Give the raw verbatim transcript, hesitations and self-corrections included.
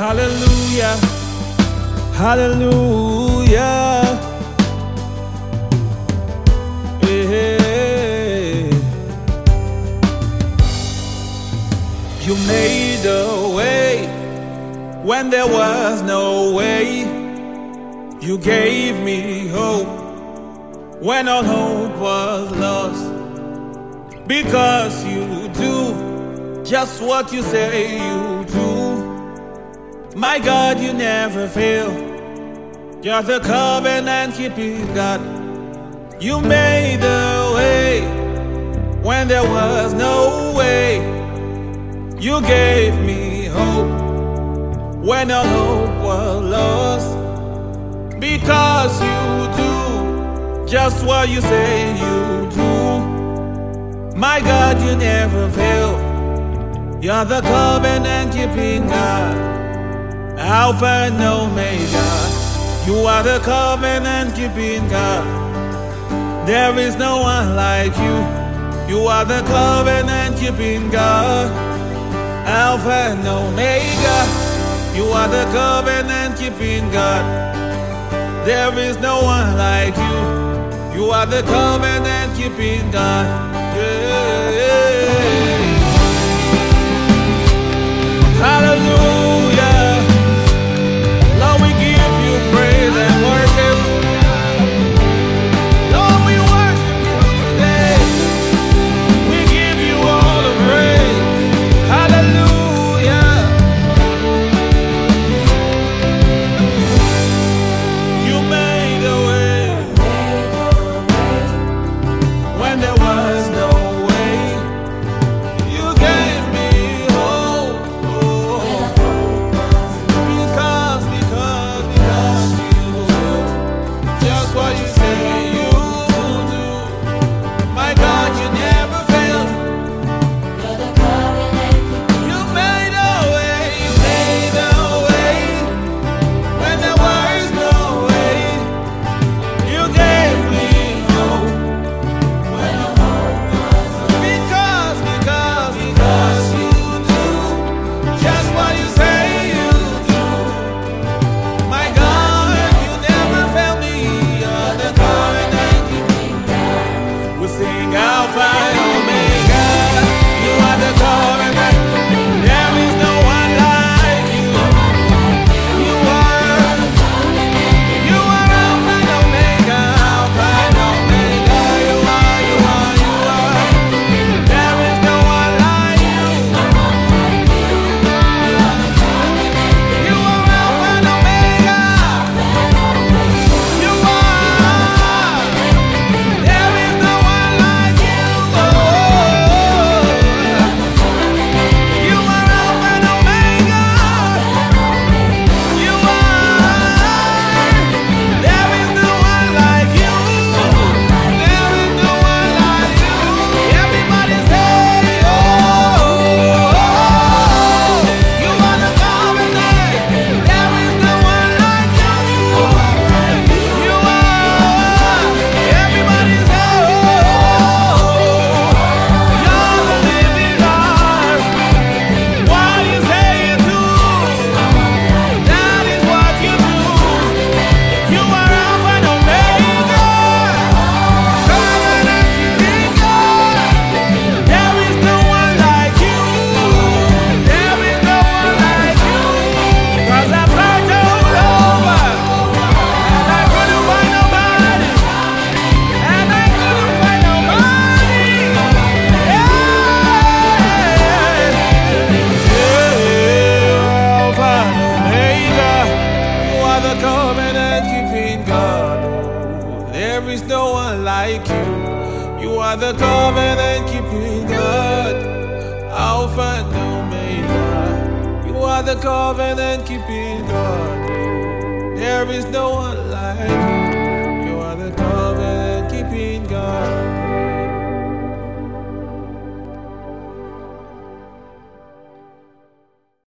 Hallelujah, hallelujah. Yeah. You made a way when there was no way. You gave me hope when all hope was lost. Because you do just what you say you do. My God, you never fail. You're the covenant-keeping God. You made a way when there was no way. You gave me hope when all hope was lost. Because you do just what you say you do. My God, you never fail. You're the covenant-keeping God. Alpha and Omega, you are the covenant-keeping God. There is no one like you. You are the covenant-keeping God. Alpha and Omega, you are the covenant-keeping God. There is no one like you. You are the covenant-keeping God. Yeah. Hallelujah. Lord, we give you praise and worship. Lord, we worship you today. We give you all the praise. Hallelujah. You made a way when there was no way. You gave me hope. Because, because, because you do just what you say you do. My God, you never fail. You made a way, you made a way when there was no way. You gave me hope when the hope was lost. Because, because, because you do just what you say you do. My God, you never fail me. You're the covenant-keeping God. We sing Alpha and Omega. You are the covenant. There is no one like you. You are, you are Alpha and Omega. Alpha and Omega. You are, you are, you are. There is no one like you. You are Alpha and Omega. You are. There is no one like you. You are Alpha and Omega. You are. There is no one like you. There is no one like you. Everybody say, oh, you are the covenant. There is no one like you. You are. Everybody say, oh, you're the living God. What you say you do, that is what you do. You are Alpha and Omega, covenant-keeping God. There is no one like you. There is no one like you. 'Cause I searched all over, and I couldn't find nobody. And I couldn't find nobody. Yeah. Yeah, Alpha and Omega, you are the covenant-keeping God. There is no one like you. You are the covenant-keeping God. Alpha and Omega, you are the covenant-keeping God. There is no one like you. You are the covenant-keeping God.